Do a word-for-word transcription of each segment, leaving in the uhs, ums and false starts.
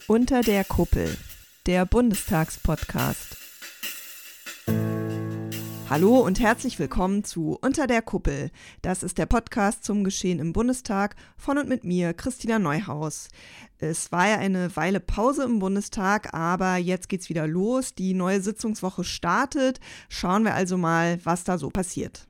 Unter der Kuppel, der Bundestagspodcast. Hallo und herzlich willkommen zu Unter der Kuppel. Das ist der Podcast zum Geschehen im Bundestag von und mit mir, Christina Neuhaus. Es war ja eine Weile Pause im Bundestag, aber jetzt geht's wieder los. Die neue Sitzungswoche startet. Schauen wir also mal, was da so passiert.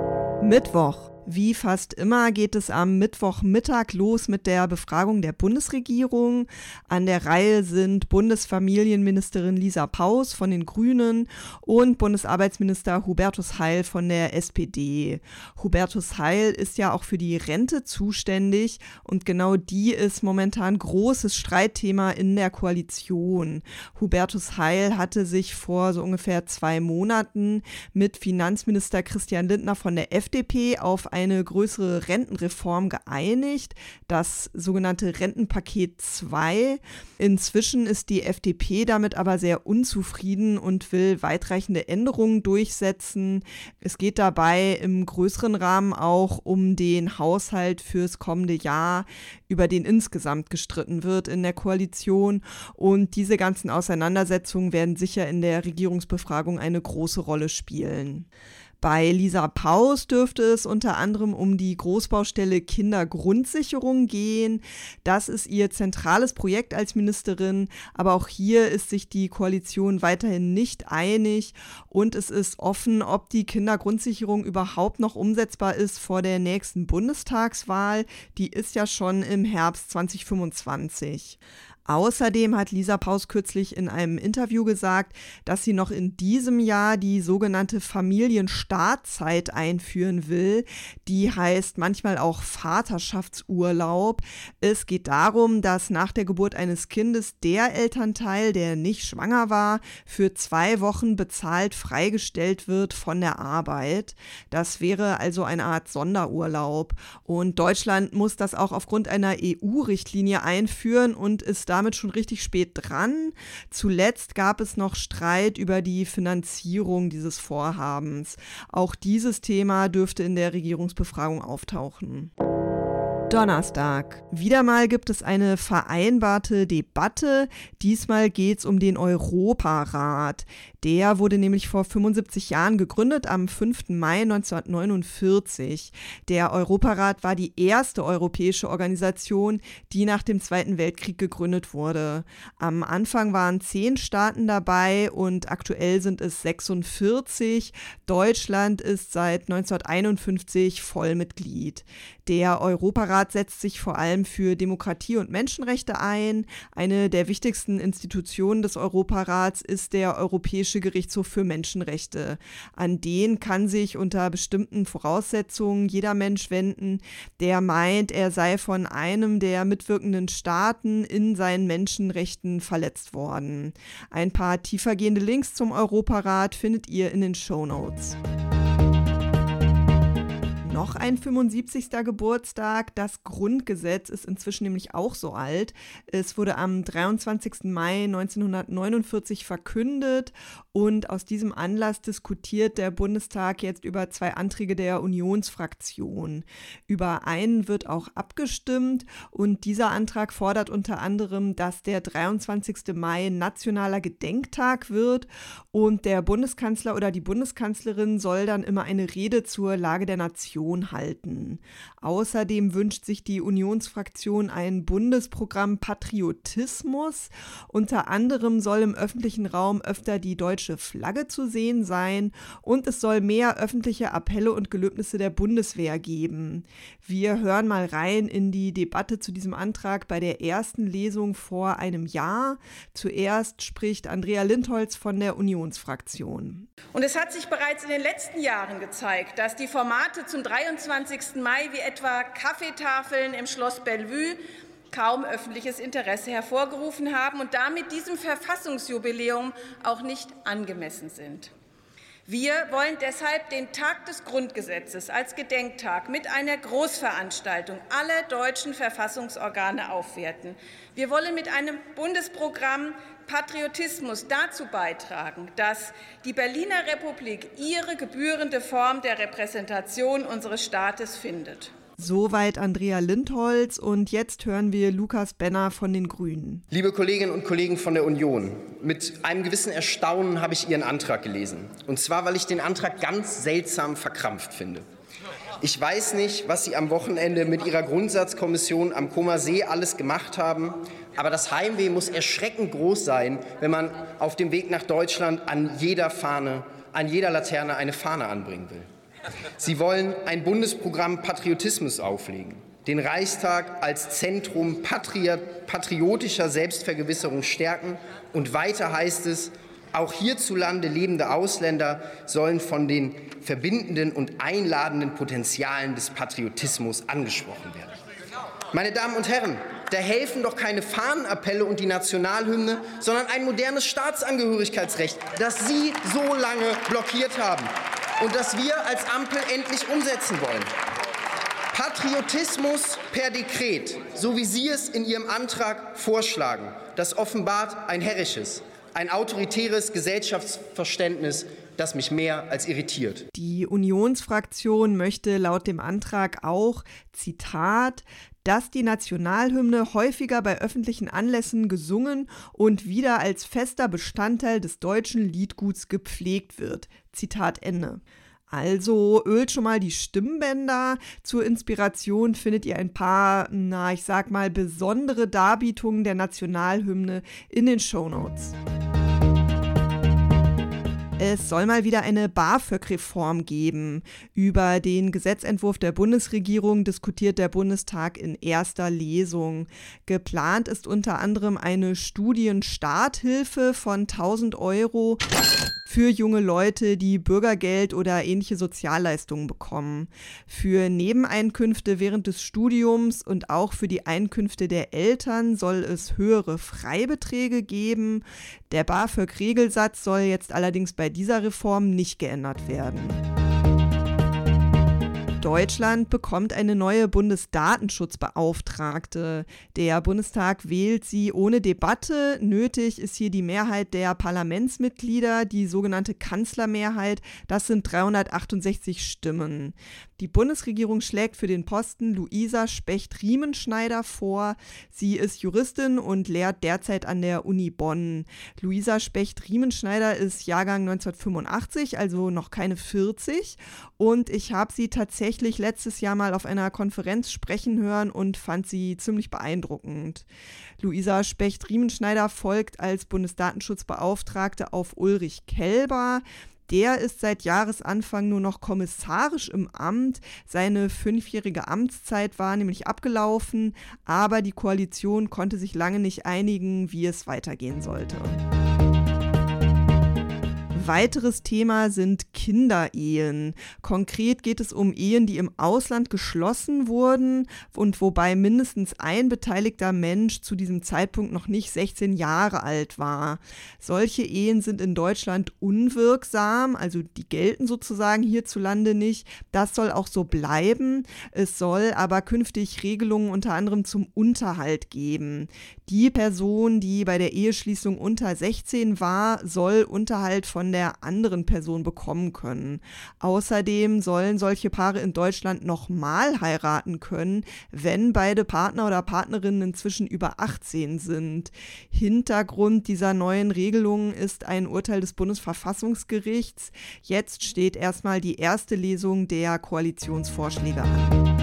Mittwoch. Wie fast immer geht es am Mittwochmittag los mit der Befragung der Bundesregierung. An der Reihe sind Bundesfamilienministerin Lisa Paus von den Grünen und Bundesarbeitsminister Hubertus Heil von der S P D. Hubertus Heil ist ja auch für die Rente zuständig und genau die ist momentan großes Streitthema in der Koalition. Hubertus Heil hatte sich vor so ungefähr zwei Monaten mit Finanzminister Christian Lindner von der F D P auf eine größere Rentenreform geeinigt, das sogenannte Rentenpaket zwei. Inzwischen ist die F D P damit aber sehr unzufrieden und will weitreichende Änderungen durchsetzen. Es geht dabei im größeren Rahmen auch um den Haushalt fürs kommende Jahr, über den insgesamt gestritten wird in der Koalition. Und diese ganzen Auseinandersetzungen werden sicher in der Regierungsbefragung eine große Rolle spielen. Bei Lisa Paus dürfte es unter anderem um die Großbaustelle Kindergrundsicherung gehen. Das ist ihr zentrales Projekt als Ministerin, aber auch hier ist sich die Koalition weiterhin nicht einig und es ist offen, ob die Kindergrundsicherung überhaupt noch umsetzbar ist vor der nächsten Bundestagswahl. Die ist ja schon im Herbst zwanzig fünfundzwanzig. Außerdem hat Lisa Paus kürzlich in einem Interview gesagt, dass sie noch in diesem Jahr die sogenannte Familienstartzeit einführen will. Die heißt manchmal auch Vaterschaftsurlaub. Es geht darum, dass nach der Geburt eines Kindes der Elternteil, der nicht schwanger war, für zwei Wochen bezahlt freigestellt wird von der Arbeit. Das wäre also eine Art Sonderurlaub. Und Deutschland muss das auch aufgrund einer E U-Richtlinie einführen und ist da damit schon richtig spät dran. Zuletzt gab es noch Streit über die Finanzierung dieses Vorhabens. Auch dieses Thema dürfte in der Regierungsbefragung auftauchen. Donnerstag. Wieder mal gibt es eine vereinbarte Debatte. Diesmal geht es um den Europarat. Der wurde nämlich vor fünfundsiebzig Jahren gegründet, am fünften Mai neunzehnhundertneunundvierzig. Der Europarat war die erste europäische Organisation, die nach dem Zweiten Weltkrieg gegründet wurde. Am Anfang waren zehn Staaten dabei und aktuell sind es sechsundvierzig. Deutschland ist seit neunzehnhunderteinundfünfzig Vollmitglied. Der Europarat setzt sich vor allem für Demokratie und Menschenrechte ein. Eine der wichtigsten Institutionen des Europarats ist der Europäische Gerichtshof für Menschenrechte. An den kann sich unter bestimmten Voraussetzungen jeder Mensch wenden, der meint, er sei von einem der mitwirkenden Staaten in seinen Menschenrechten verletzt worden. Ein paar tiefergehende Links zum Europarat findet ihr in den Shownotes. Noch ein fünfundsiebzigster Geburtstag. Das Grundgesetz ist inzwischen nämlich auch so alt. Es wurde am dreiundzwanzigsten Mai neunzehnhundertneunundvierzig verkündet und aus diesem Anlass diskutiert der Bundestag jetzt über zwei Anträge der Unionsfraktion. Über einen wird auch abgestimmt und dieser Antrag fordert unter anderem, dass der dreiundzwanzigsten Mai nationaler Gedenktag wird und der Bundeskanzler oder die Bundeskanzlerin soll dann immer eine Rede zur Lage der Nation halten. Außerdem wünscht sich die Unionsfraktion ein Bundesprogramm Patriotismus. Unter anderem soll im öffentlichen Raum öfter die deutsche Flagge zu sehen sein und es soll mehr öffentliche Appelle und Gelöbnisse der Bundeswehr geben. Wir hören mal rein in die Debatte zu diesem Antrag bei der ersten Lesung vor einem Jahr. Zuerst spricht Andrea Lindholz von der Unionsfraktion. Und es hat sich bereits in den letzten Jahren gezeigt, dass die Formate zum dreiundzwanzigsten Mai wie etwa Kaffeetafeln im Schloss Bellevue kaum öffentliches Interesse hervorgerufen haben und damit diesem Verfassungsjubiläum auch nicht angemessen sind. Wir wollen deshalb den Tag des Grundgesetzes als Gedenktag mit einer Großveranstaltung aller deutschen Verfassungsorgane aufwerten. Wir wollen mit einem Bundesprogramm Patriotismus dazu beitragen, dass die Berliner Republik ihre gebührende Form der Repräsentation unseres Staates findet. Soweit Andrea Lindholz und jetzt hören wir Lukas Benner von den Grünen. Liebe Kolleginnen und Kollegen von der Union, mit einem gewissen Erstaunen habe ich Ihren Antrag gelesen. Und zwar, weil ich den Antrag ganz seltsam verkrampft finde. Ich weiß nicht, was Sie am Wochenende mit Ihrer Grundsatzkommission am Comer See alles gemacht haben, aber das Heimweh muss erschreckend groß sein, wenn man auf dem Weg nach Deutschland an jeder Fahne, an jeder Laterne eine Fahne anbringen will. Sie wollen ein Bundesprogramm Patriotismus auflegen, den Reichstag als Zentrum patriotischer Selbstvergewisserung stärken und weiter heißt es, auch hierzulande lebende Ausländer sollen von den verbindenden und einladenden Potenzialen des Patriotismus angesprochen werden. Meine Damen und Herren, da helfen doch keine Fahnenappelle und die Nationalhymne, sondern ein modernes Staatsangehörigkeitsrecht, das Sie so lange blockiert haben und das wir als Ampel endlich umsetzen wollen. Patriotismus per Dekret, so wie Sie es in Ihrem Antrag vorschlagen, das offenbart ein herrisches, ein autoritäres Gesellschaftsverständnis, das mich mehr als irritiert. Die Unionsfraktion möchte laut dem Antrag auch, Zitat, dass die Nationalhymne häufiger bei öffentlichen Anlässen gesungen und wieder als fester Bestandteil des deutschen Liedguts gepflegt wird. Zitat Ende. Also ölt schon mal die Stimmbänder. Zur Inspiration findet ihr ein paar, na, ich sag mal, besondere Darbietungen der Nationalhymne in den Shownotes. Es soll mal wieder eine BAföG-Reform geben. Über den Gesetzentwurf der Bundesregierung diskutiert der Bundestag in erster Lesung. Geplant ist unter anderem eine Studienstarthilfe von tausend Euro für junge Leute, die Bürgergeld oder ähnliche Sozialleistungen bekommen. Für Nebeneinkünfte während des Studiums und auch für die Einkünfte der Eltern soll es höhere Freibeträge geben. Der BAföG-Regelsatz soll jetzt allerdings bei dieser Reform nicht geändert werden. Deutschland bekommt eine neue Bundesdatenschutzbeauftragte. Der Bundestag wählt sie ohne Debatte. Nötig ist hier die Mehrheit der Parlamentsmitglieder, die sogenannte Kanzlermehrheit. Das sind dreihundertachtundsechzig Stimmen. Die Bundesregierung schlägt für den Posten Luisa Specht-Riemenschneider vor. Sie ist Juristin und lehrt derzeit an der Uni Bonn. Luisa Specht-Riemenschneider ist Jahrgang neunzehnhundertfünfundachtzig, also noch keine vierzig. Und ich habe sie tatsächlich letztes Jahr mal auf einer Konferenz sprechen hören und fand sie ziemlich beeindruckend. Luisa Specht-Riemenschneider folgt als Bundesdatenschutzbeauftragte auf Ulrich Kelber. Der ist seit Jahresanfang nur noch kommissarisch im Amt. Seine fünfjährige Amtszeit war nämlich abgelaufen, aber die Koalition konnte sich lange nicht einigen, wie es weitergehen sollte. Weiteres Thema sind Kinderehen. Konkret geht es um Ehen, die im Ausland geschlossen wurden und wobei mindestens ein beteiligter Mensch zu diesem Zeitpunkt noch nicht sechzehn Jahre alt war. Solche Ehen sind in Deutschland unwirksam, also die gelten sozusagen hierzulande nicht. Das soll auch so bleiben. Es soll aber künftig Regelungen unter anderem zum Unterhalt geben. Die Person, die bei der Eheschließung unter sechzehn war, soll Unterhalt von der anderen Person bekommen können. Außerdem sollen solche Paare in Deutschland nochmal heiraten können, wenn beide Partner oder Partnerinnen inzwischen über achtzehn sind. Hintergrund dieser neuen Regelungen ist ein Urteil des Bundesverfassungsgerichts. Jetzt steht erstmal die erste Lesung der Koalitionsvorschläge an.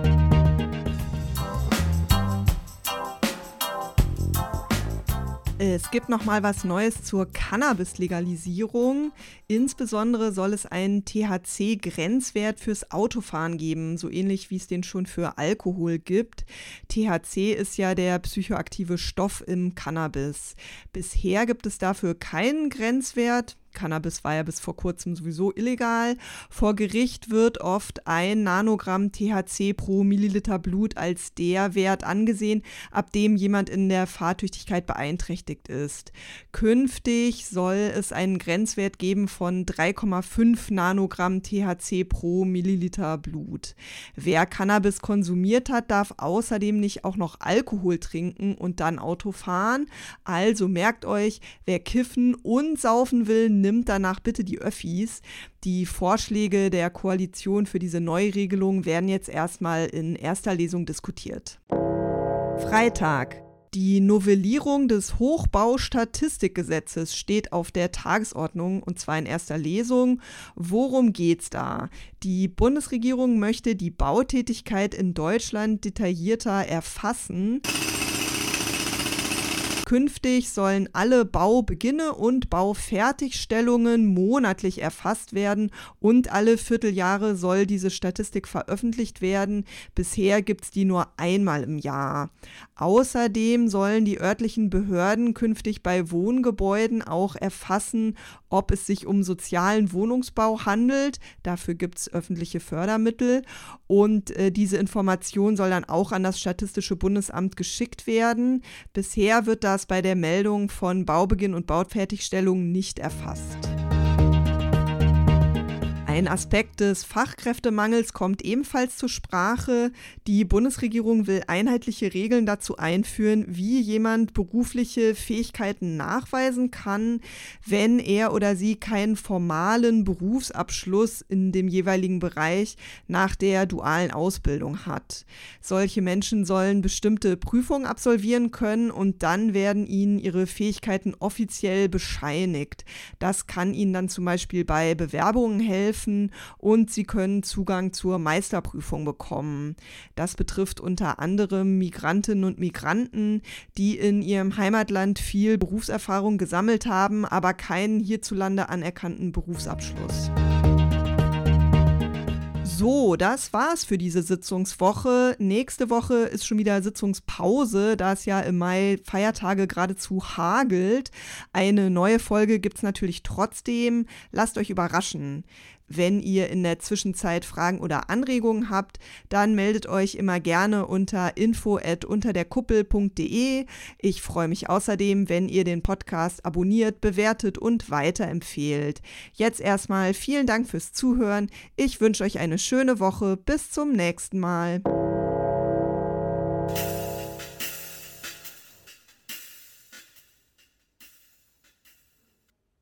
Es gibt noch mal was Neues zur Cannabis-Legalisierung. Insbesondere soll es einen T H C-Grenzwert fürs Autofahren geben, so ähnlich wie es den schon für Alkohol gibt. T H C ist ja der psychoaktive Stoff im Cannabis. Bisher gibt es dafür keinen Grenzwert. Cannabis war ja bis vor kurzem sowieso illegal. Vor Gericht wird oft ein Nanogramm T H C pro Milliliter Blut als der Wert angesehen, ab dem jemand in der Fahrtüchtigkeit beeinträchtigt ist. Künftig soll es einen Grenzwert geben von drei Komma fünf Nanogramm T H C pro Milliliter Blut. Wer Cannabis konsumiert hat, darf außerdem nicht auch noch Alkohol trinken und dann Auto fahren. Also merkt euch, wer kiffen und saufen will, nimmt danach bitte die Öffis. Die Vorschläge der Koalition für diese Neuregelung werden jetzt erstmal in erster Lesung diskutiert. Freitag. Die Novellierung des Hochbaustatistikgesetzes steht auf der Tagesordnung, und zwar in erster Lesung. Worum geht's da? Die Bundesregierung möchte die Bautätigkeit in Deutschland detaillierter erfassen. Künftig sollen alle Baubeginne und Baufertigstellungen monatlich erfasst werden und alle Vierteljahre soll diese Statistik veröffentlicht werden. Bisher gibt es die nur einmal im Jahr. Außerdem sollen die örtlichen Behörden künftig bei Wohngebäuden auch erfassen, ob es sich um sozialen Wohnungsbau handelt. Dafür gibt es öffentliche Fördermittel und äh, diese Information soll dann auch an das Statistische Bundesamt geschickt werden. Bisher wird das bei der Meldung von Baubeginn und Baufertigstellung nicht erfasst. Ein Aspekt des Fachkräftemangels kommt ebenfalls zur Sprache. Die Bundesregierung will einheitliche Regeln dazu einführen, wie jemand berufliche Fähigkeiten nachweisen kann, wenn er oder sie keinen formalen Berufsabschluss in dem jeweiligen Bereich nach der dualen Ausbildung hat. Solche Menschen sollen bestimmte Prüfungen absolvieren können und dann werden ihnen ihre Fähigkeiten offiziell bescheinigt. Das kann ihnen dann zum Beispiel bei Bewerbungen helfen, und sie können Zugang zur Meisterprüfung bekommen. Das betrifft unter anderem Migrantinnen und Migranten, die in ihrem Heimatland viel Berufserfahrung gesammelt haben, aber keinen hierzulande anerkannten Berufsabschluss. So, das war's für diese Sitzungswoche. Nächste Woche ist schon wieder Sitzungspause, da es ja im Mai Feiertage geradezu hagelt. Eine neue Folge gibt's natürlich trotzdem. Lasst euch überraschen. Wenn ihr in der Zwischenzeit Fragen oder Anregungen habt, dann meldet euch immer gerne unter info at unterderkuppel punkt de. Ich freue mich außerdem, wenn ihr den Podcast abonniert, bewertet und weiterempfehlt. Jetzt erstmal vielen Dank fürs Zuhören. Ich wünsche euch eine schöne Woche. Bis zum nächsten Mal.